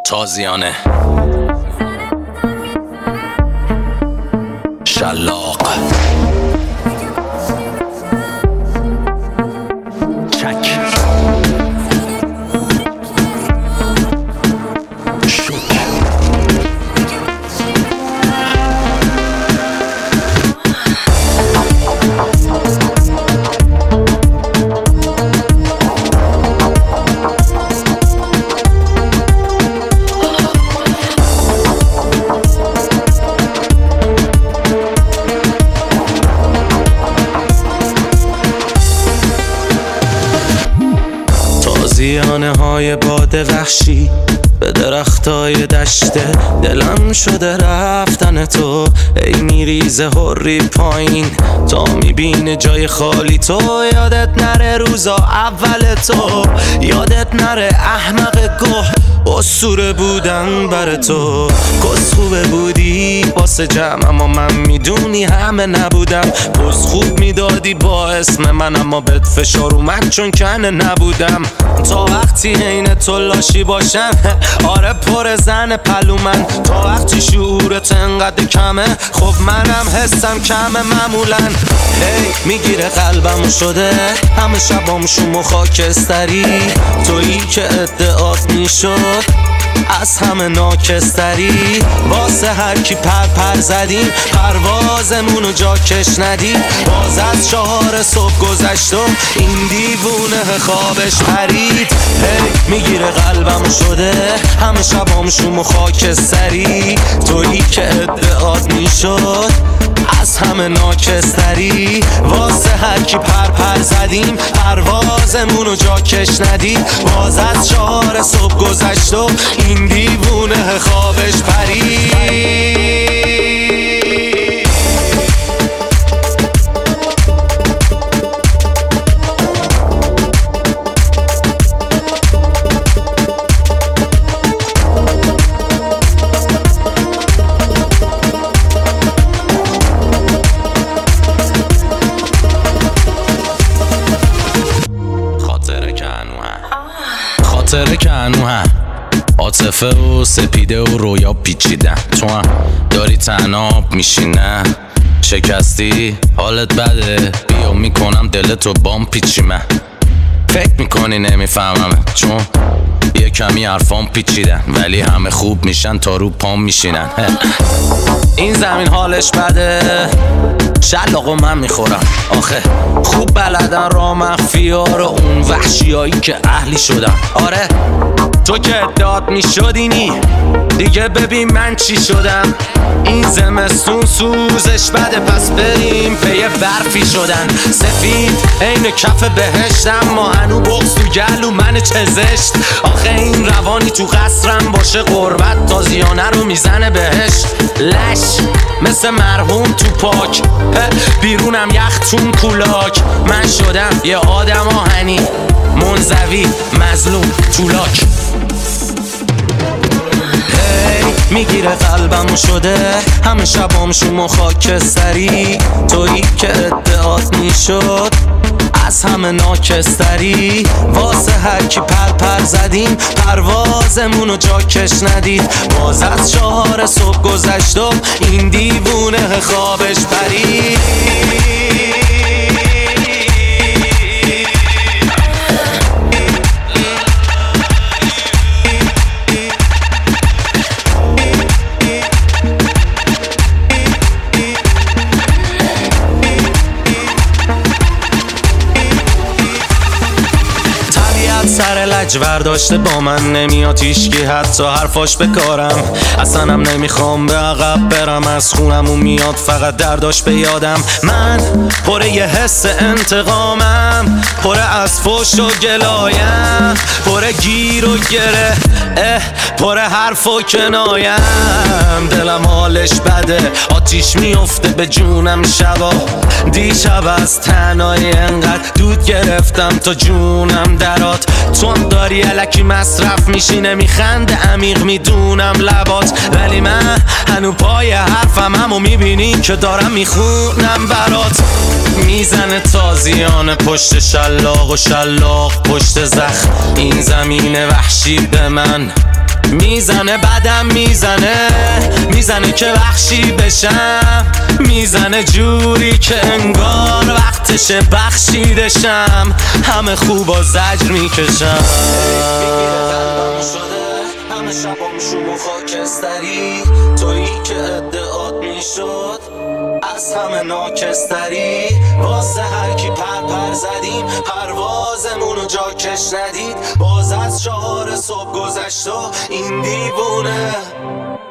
تازیانه شلاق چک شوک تازیانه های باد وحشی به درختای دشته دلم شده رفتن تو ای میریزه هری پایین تا میبینه جای خالی تو یادت نره روزا اول تو یادت نره احمق گوه اسطوره بودن بر تو کس خوبه بودی واسه جمع اما من میدونی همه نبودم پس خوب میدادی با اسم من اما بهت فشار اومد چون کنه نبودم تا وقتی عین تو لاشی باشم آره پر زن پلو من تا وقتی شعورت انقدر کمه خب منم حسم کمه معمولا هی میگیره قلبمو شده همه شبام شوم و خاکستری تویی که ادعات میشد از همه ناکستری واسه هر کی پر زدیم پروازمونو جا کش ندیم باز از 4 صبح گذشت و این دیوونه خوابش پرید هی میگیره قلبم شده همه شبام شوم و خاکستری تویی که ادعات میشد از همه ناکستری واسه هر کی پر زدیم پروازمونو جا کش ندیم باز از 4 صبح گذشت و این دیوونه خوابش پرید خاطره که هنو هم عاطفه و سپیده و رویا پیچیدن تو هم داری تناب میشینه شکستی حالت بده بیا میکنم دلتو بام پیچی من فکر میکنی نمیفهمم چون یه کمی حرفام پیچیدن ولی همه خوب میشن تا رو پام میشینن این زمین حالش بده شلاقو من میخورم آخه خوب بلدن را مخفی ها رو اون وحشیایی که اهلی شدن آره تو که ادعات میشدینی دیگه ببین من چی شدم این زمستون سوزش بده پس بریم پی برفی شدن سفید عین کف بهشتم ما هنو بغض تو گلو من چه زشت آخه این روانی تو قصرم باشه قربت تازیانه رو میزنه بهش لش مثل مرحوم تو پاک بیرونم یختون کولاک من شدم یه آدم آهنی منزوی مظلوم طولاک میگیره قلبمو شده همه شبام شوم و خاکستری تویی که ادعات میشد از همه ناکستری واسه هر کی پر زدیم پروازمونو جا کش ندید باز از 4 صبح گذشت و این دیوونه خوابش پرید سر لجور داشته با من نمیاد هیشکی حتی حرفاش بکارم اصلا هم نمیخوام به عقب برم از خونمون میاد فقط درداش به یادم من پره یه حس انتقامم پره از فوش و گلایم پره گیر و گره پره حرف و کنایم دلم حالش بده آتیش میفته به جونم شبا دیشب از تنهایی انقدر دود گرفتم تا جونم درات تو هم داری الکی مصرف میشی نمیخنده عمیق میدونم لبات ولی من هنو پای حرفم همو میبینی که دارم میخونم برات میزنه تازیانه پشت شلاق و شلاق پشت زخم این زمین وحشی به من میزنه بدم میزنه که وحشی بشم، میزنه جوری که انگار وقتشه بخشیدشم، همه خوبا زجر میکشم. همه شبام شوم و خاکستری، تویی که ادعات میشد از همه ناکستری، واسه هر کی پر زدیم پروازمونو جا کش ندید، باز از 4 صبح گذشت و این دیوونه